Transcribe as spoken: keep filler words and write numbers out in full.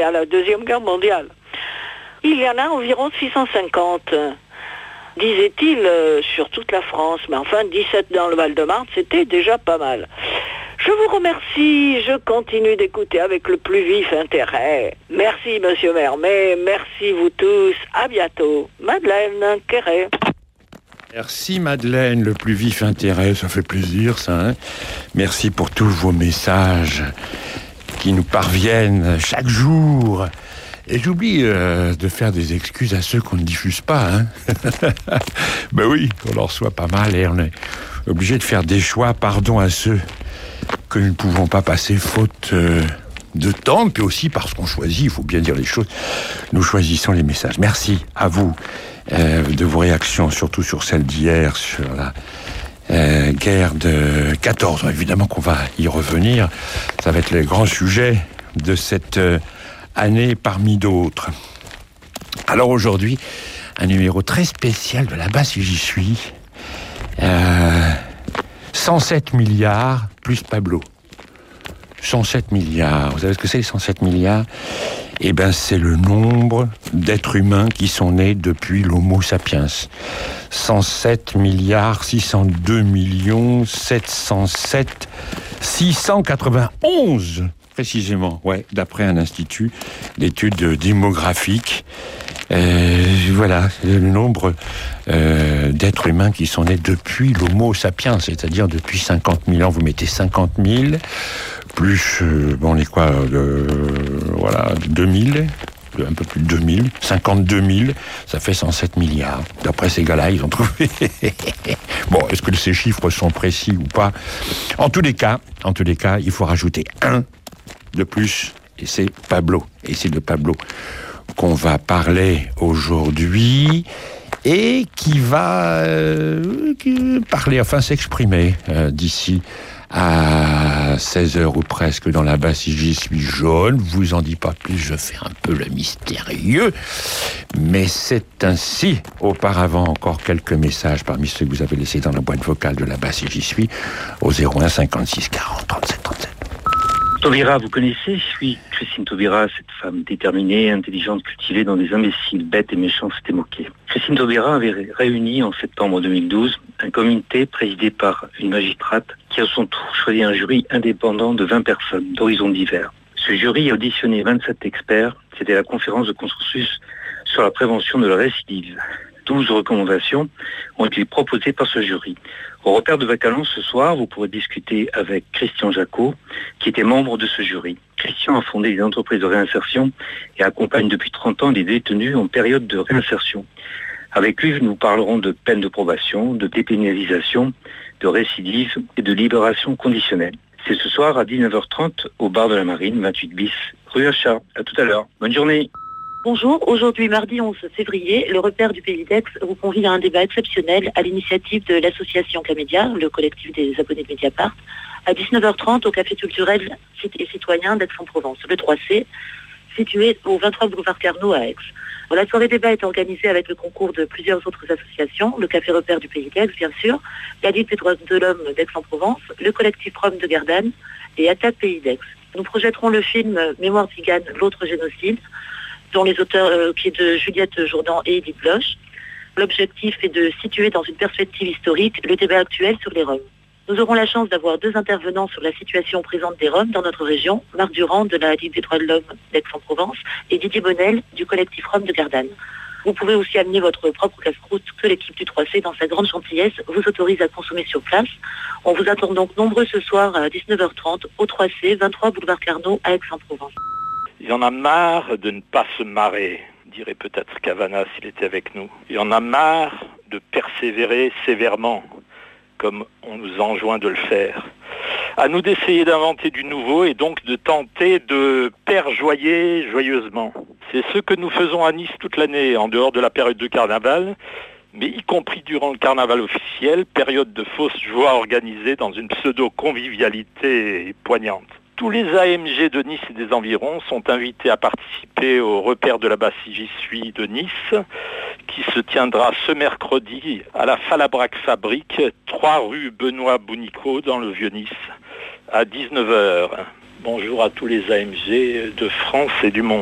à la Deuxième Guerre mondiale. Il y en a environ six cent cinquante, disait-il, euh, sur toute la France. Mais enfin, dix-sept dans le Val-de-Marne, c'était déjà pas mal. Je vous remercie, je continue d'écouter avec le plus vif intérêt. Merci, monsieur Mermet, merci vous tous, à bientôt. Madeleine Quéret. Merci Madeleine, le plus vif intérêt, ça fait plaisir ça. Hein, merci pour tous vos messages qui nous parviennent chaque jour. Et j'oublie euh, de faire des excuses à ceux qu'on ne diffuse pas. Hein. Ben oui, on en reçoit pas mal et on est obligé de faire des choix. Pardon à ceux que nous ne pouvons pas passer faute euh, de temps, puis aussi parce qu'on choisit, il faut bien dire les choses, nous choisissons les messages. Merci à vous euh, de vos réactions, surtout sur celle d'hier, sur la euh, guerre de quatorze. Évidemment qu'on va y revenir, ça va être le grand sujet de cette euh, année parmi d'autres. Alors aujourd'hui, un numéro très spécial de Là-bas si j'y suis. Euh, cent sept milliards plus Pablo. cent sept milliards. Vous savez ce que c'est les cent sept milliards ? Eh bien, c'est le nombre d'êtres humains qui sont nés depuis l'Homo sapiens. cent sept milliards six cent deux millions sept cent sept six cent quatre-vingt-onze précisément, ouais, d'après un institut d'études démographiques. Euh, voilà, le nombre euh, d'êtres humains qui sont nés depuis l'Homo sapiens, c'est-à-dire depuis cinquante mille ans. Vous mettez cinquante mille, plus, euh, bon, les quoi, euh, voilà, deux mille, un peu plus de deux mille, cinquante-deux mille, ça fait cent sept milliards. D'après ces gars-là, ils ont trouvé. Bon, est-ce que ces chiffres sont précis ou pas ? En tous les cas, en tous les cas, il faut rajouter un de plus, et c'est Pablo. Et c'est de Pablo qu'on va parler aujourd'hui et qui va euh, qui parler, enfin s'exprimer euh, d'ici à seize heures ou presque dans Là-bas si j'y suis. Jaune, vous en dis pas plus, je fais un peu le mystérieux, mais c'est ainsi. Auparavant, encore quelques messages parmi ceux que vous avez laissés dans la boîte vocale de Là-bas si j'y suis au zéro un cinquante-six quarante trente-sept trente-sept. Taubira, vous connaissez ? Je suis Christine Taubira, cette femme déterminée, intelligente, cultivée dans des imbéciles, bêtes et méchants s'était moquée. Christine Taubira avait réuni en septembre deux mille douze un comité présidé par une magistrate qui à son tour choisi un jury indépendant de vingt personnes d'horizons divers. Ce jury a auditionné vingt-sept experts, c'était la conférence de consensus sur la prévention de la récidive. douze recommandations ont été proposées par ce jury. Au repère de Vacalence ce soir, vous pourrez discuter avec Christian Jacot, qui était membre de ce jury. Christian a fondé des entreprises de réinsertion et accompagne depuis trente ans les détenus en période de réinsertion. Avec lui, nous parlerons de peine de probation, de dépénalisation, de récidive et de libération conditionnelle. C'est ce soir à dix-neuf heures trente au bar de la Marine, vingt-huit bis, rue Achat. À tout à l'heure. Bonne journée. Bonjour, aujourd'hui mardi onze février, le repère du Pays d'Aix vous convie à un débat exceptionnel à l'initiative de l'association Camédia, le collectif des abonnés de Mediapart, à dix-neuf heures trente au café culturel et citoyen d'Aix-en-Provence, le trois C, situé au vingt-trois boulevard Carnot à Aix. La soirée débat est organisée avec le concours de plusieurs autres associations, le Café Repère du Pays d'Aix bien sûr, la Ligue des droits de l'homme d'Aix-en-Provence, le collectif Rome de Gardanne et Attaque Pays d'Aix. Nous projetterons le film Mémoire Tzigane, l'autre génocide, dont les auteurs, euh, qui est de Juliette Jourdan et Edith Bloch. L'objectif est de situer dans une perspective historique le débat actuel sur les Roms. Nous aurons la chance d'avoir deux intervenants sur la situation présente des Roms dans notre région, Marc Durand de la Ligue des droits de l'homme d'Aix-en-Provence et Didier Bonnel du collectif Rome de Gardanne. Vous pouvez aussi amener votre propre casse-croûte que l'équipe du trois C, dans sa grande gentillesse, vous autorise à consommer sur place. On vous attend donc nombreux ce soir à dix-neuf heures trente au trois C, vingt-trois boulevard Carnot à Aix-en-Provence. Il y en a marre de ne pas se marrer, dirait peut-être Cavana s'il était avec nous. Il y en a marre de persévérer sévèrement, comme on nous enjoint de le faire. À nous d'essayer d'inventer du nouveau et donc de tenter de perjoyer joyeusement. C'est ce que nous faisons à Nice toute l'année, en dehors de la période de carnaval, mais y compris durant le carnaval officiel, période de fausse joie organisée dans une pseudo-convivialité poignante. Tous les A M G de Nice et des environs sont invités à participer au repère de Là-bas si j'y suis de Nice, qui se tiendra ce mercredi à la Falabrac Fabrique, trois rue Benoît Bounico dans le Vieux-Nice, à dix-neuf heures. Bonjour à tous les A M G de France et du monde.